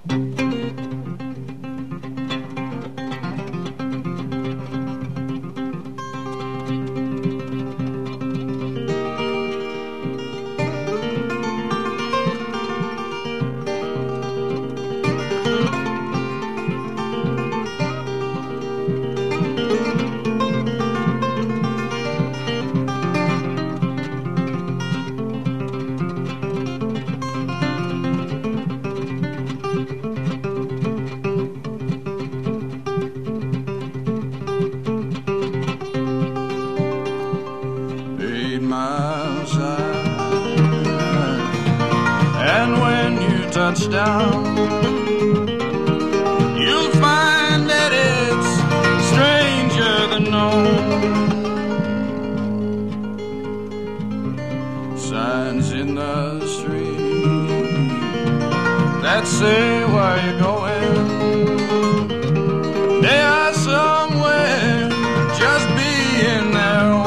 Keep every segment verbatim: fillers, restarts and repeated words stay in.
Eight miles high, and when you touch down, you'll find that it's stranger than known. Signs in the street that say where you're going, they are somewhere just being their own.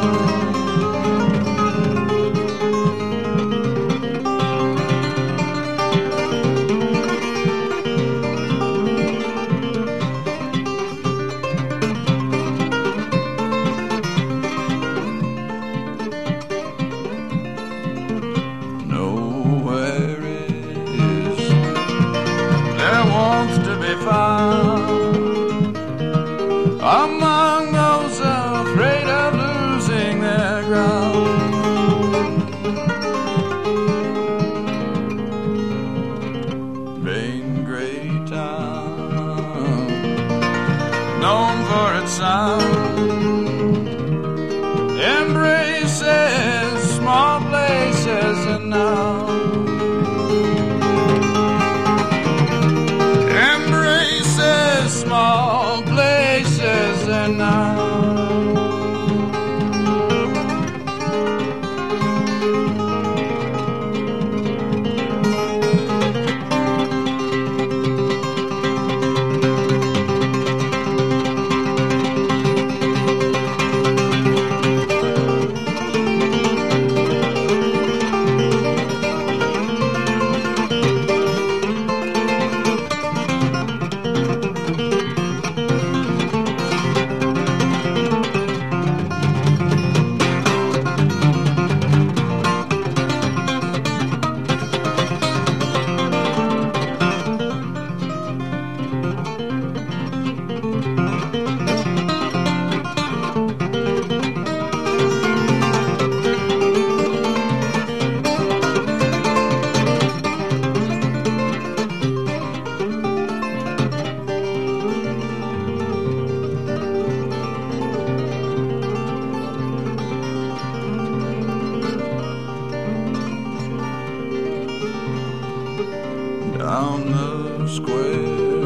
Nowhere is there wants to be found among those afraid of losing their ground. Vain great town, known for its sound, embraces small places and now embraces small places and now. Down the square